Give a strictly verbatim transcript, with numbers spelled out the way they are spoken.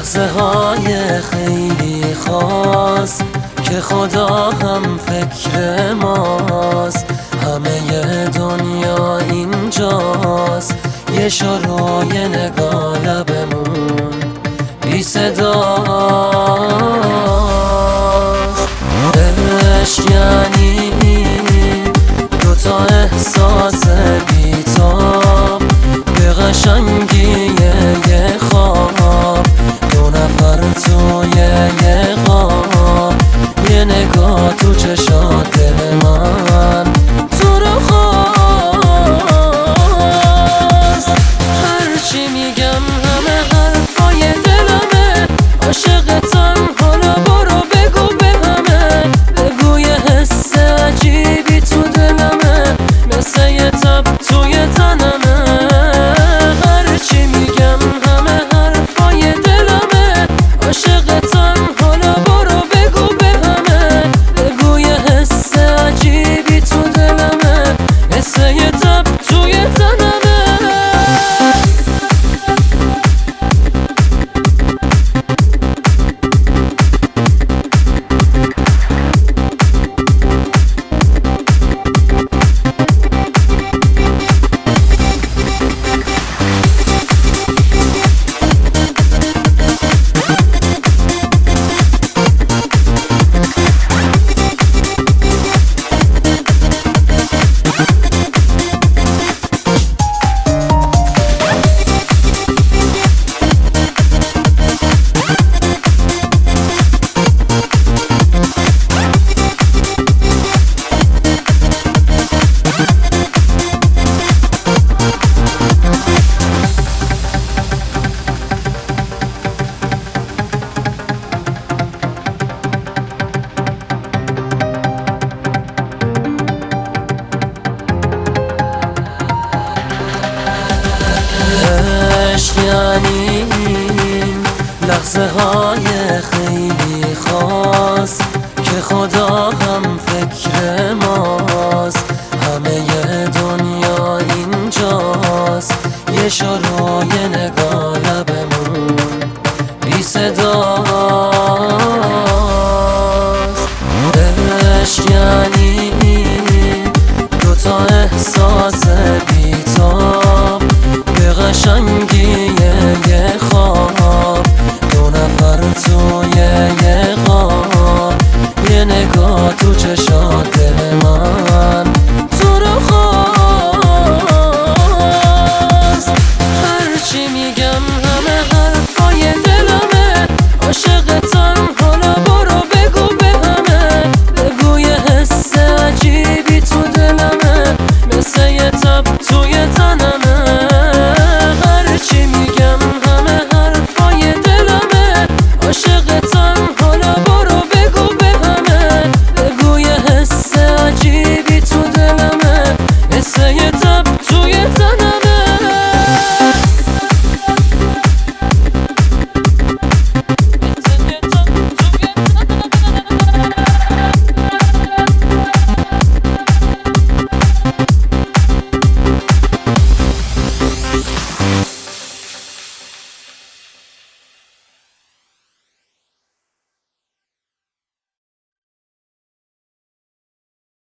لحظه های خیلی خاص که خدا هم فکر ماست. همه دنیا اینجاست، یه شروع یه نگاه لبمون بی صداست. عشق یعنی دوتا احساس بی‌تاب به قشنگی یه خواب، دو نفر توی یه خواب، یه نگاه تو چشات دل من تو رو خواست. هرچی میگم همه حرفای دلمه، عاشقتم حالا برو بگو به همه، بگو یه حس عجیبی تو دلمه، مثل یه تب توی تنمه. هرچی میگم همه حرفای دلمه، عاشقتم حالا برو بگو به همه، بگو یه حس عجیبی تو دلمه، مثل یه تب توی تنمه. عشق یعنی لحظه های خیلی خاص که خدا هم فکر ماست. همه دنیا اینجاست، یه شروع یه نگاه لبمون بی صداست. عشق یعنی دوتا احساس بی‌تاب به قشنگی یه خواب، دو نفر توی یه خواب، یه نگاه تو چشات دل من تو رو خواست. هرچی میگم همه حرفای دلمه، عاشقتم حالا برو بگو به همه، بگو یه حس عجیبی تو دلمه، مثل یه تب توی تنمه. هرچی میگم همه حرفای دلمه، عاشقتم حالا برو بگو به همه، بگو یه حس عجیبی تو دلمه، مثل یه تب توی تنمه.